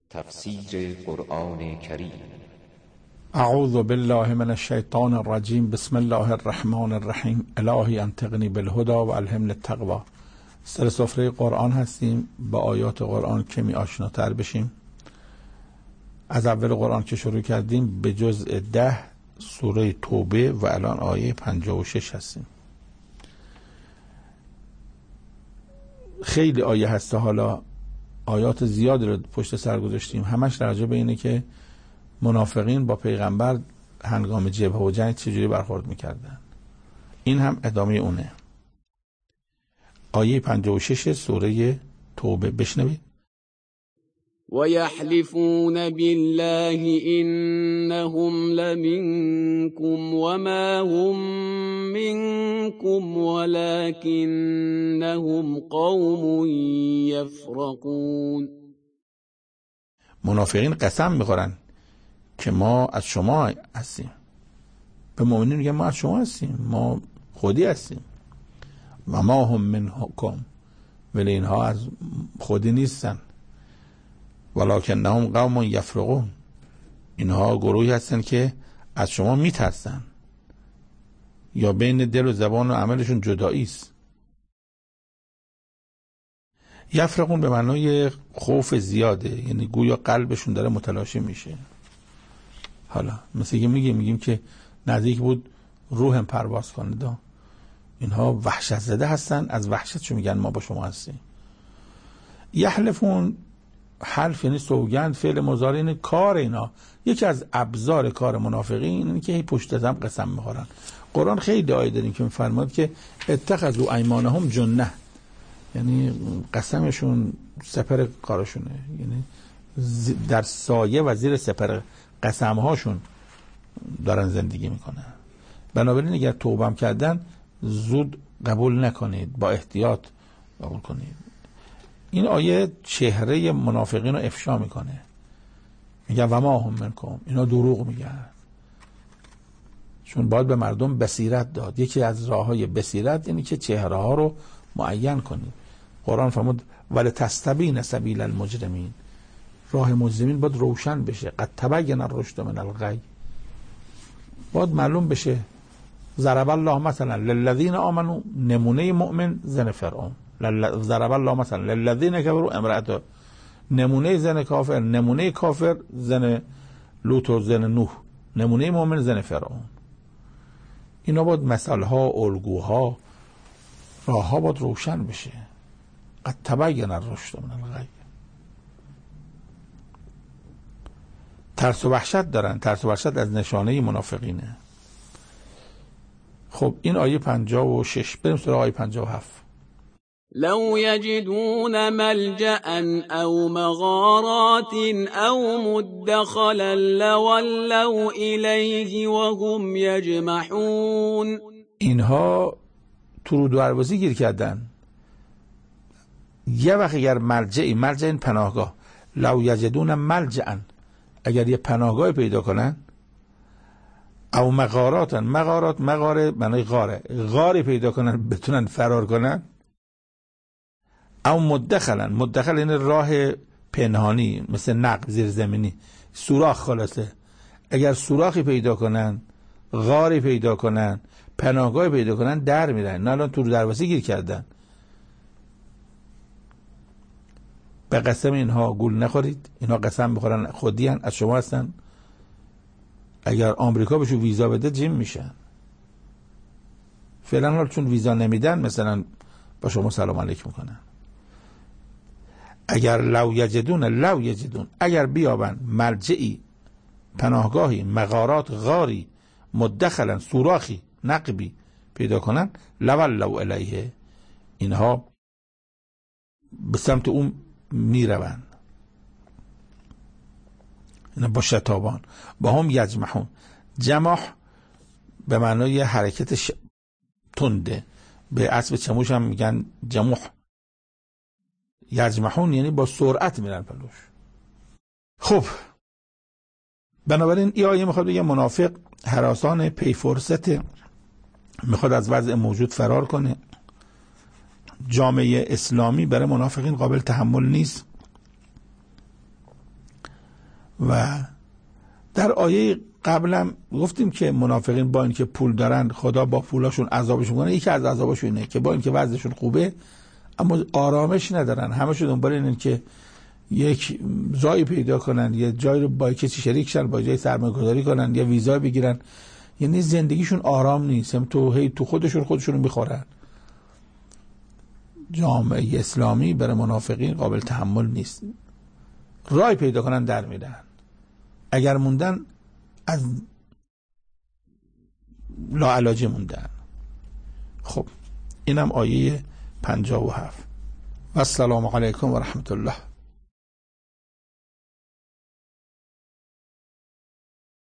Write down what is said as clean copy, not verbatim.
تفسیر قرآن کریم. اعوذ بالله من الشیطان الرجیم. بسم الله الرحمن الرحیم. الهی انطقنی بالهدی و الهمنی التقوی. سر سفره قرآن هستیم، با آیات قرآن کمی آشناتر بشیم. از اول قرآن که شروع کردیم به جزء 10 سوره توبه و الان آیه 56 هستیم. خیلی آیه هست، حالا آیات زیادی رو پشت سر گذاشتیم، همش راجع به اینه که منافقین با پیغمبر هنگام جبهه و جنگ چجوری برخورد میکردن. این هم ادامه اونه. آیه 56 سوره توبه، بشنوید. وَيَحْلِفُونَ بِاللَّهِ إِنَّهُمْ لَمِنكُمْ وَمَا هُمْ مِنكُمْ وَلَكِنَّهُمْ قَوْمٌ يَفْرَقُونَ. منافقین قسم میخورن که ما از شما هستیم، به مؤمنین میگن ما از شما هستیم، ما خودی هستیم. و ما هم منکم، ولی اینها از خودی نیستن. ولکنهم قوم یفرقون، اینها گروهی هستن که از شما میترسن، یا بین دل و زبان و عملشون جدایی است. یفرقون به معنای خوف زیاده، یعنی گویا قلبشون داره متلاشی میشه. حالا مثل که میگیم که نزدیک بود روحم پرواز کنه. اینها وحشت زده هستن، از وحشتشون میگن ما با شما هستیم. یحلفون، حلف یعنی سوگند، فعل مضارع، اینه کار اینا. یکی از ابزار کار منافقین اینه که پشت دم قسم میخورن. قرآن خیلی آیه داریم که میفرماد که اتخذوا ایمانهم جنه، یعنی قسمشون سپر کارشونه، یعنی در سایه و زیر سپر قسمهاشون دارن زندگی میکنن. بنابراین اگر توبه کردن زود قبول نکنید، با احتیاط قبول کنید. این آیه چهره منافقین رو افشا میکنه، میگن و ما هم منکم، اینا دروغ میگن، چون باید به مردم بصیرت داد. یکی از راههای بصیرت اینه که چهره ها رو معین کنید. قرآن فرمود ولتستبین سبیل المجرمین، راه مجرمین باید روشن بشه. قد تبین الرشد من الغی، باید معلوم بشه. ضرب الله مثلا للذین آمنوا، نمونه مؤمن زن فرعون. ضرب الله مثلا للذین کفروا امرأته، نمونه زن کافر، نمونه کافر زن لوط و زن نوح، نمونه مؤمن زن فرعون. اینا باید مثال ها، الگوها، راه ها باید روشن بشه. قد تبین الرشد من الغی. ترس و وحشت دارن. ترس و وحشت از نشانه منافقینه. خب این آیه 56. بریم سراغ آیه 57. لو يجدون ملجأ أو مغارات أو مدخلا لولوا إليه وهم يجمحون. اینها تو رو دروازی گیر کردن. یه وقت اگر ملجأ این پناهگاه، لو یجدون ملجأ، اگر یه پناهگاه پیدا کنن، او مغارات، مغاره معنی غاره، غاری پیدا کنن بتونن فرار کنن، او مدخل این راه پنهانی مثل نقب زیر زمینی، سوراخ، خلاصه اگر سوراخی پیدا کنن، غاری پیدا کنن، پناهگاه پیدا کنن، در میرن. نه الان تو دروازه گیر کردن. به قسم اینها گول نخورید. اینها قسم بخورن خودی هن، از شما هستن. اگر آمریکا بهشون ویزا بده جیم میشن. فعلا حال چون ویزا نمیدن مثلا با شما سلام علیک میکنن. اگر لو یجدون، اگر بیابن ملجئی، پناهگاهی، مغارات، غاری، مدخلا، سوراخی، نقبی پیدا کنن، لولوا الیه، اینها به سمت اون میروند. اینا با شتابان، با هم یجمحون. جمح به معنای حرکت تنده، به اسب چموش هم میگن جمح. یجمحون یعنی با سرعت میرن پلوش. خب بنابراین این آیه میخواد بگه منافق هراسان پی فرصت، میخواد از وضع موجود فرار کنه. جامعه اسلامی برای منافقین قابل تحمل نیست. و در آیه قبلم گفتیم که منافقین با اینکه پول دارن خدا با پولاشون عذابشون کنه. یکی از عذابشون اینه که با اینکه وضعشون خوبه اما آرامش ندارن، همشون دنبال اینن که یک جایی پیدا کنن، یه جایی رو با کسی شریک شن، با جای سرمایه‌گذاری کنن، یا ویزا بگیرن. یعنی زندگیشون آرام نیست، هم تو خودشون رو میخورن. جامعه اسلامی برای منافقین قابل تحمل نیست. رای پیدا کنن در میرن، اگر موندن از لاعلاجی موندن. خب اینم آیه 57. و السلام علیکم و رحمت الله.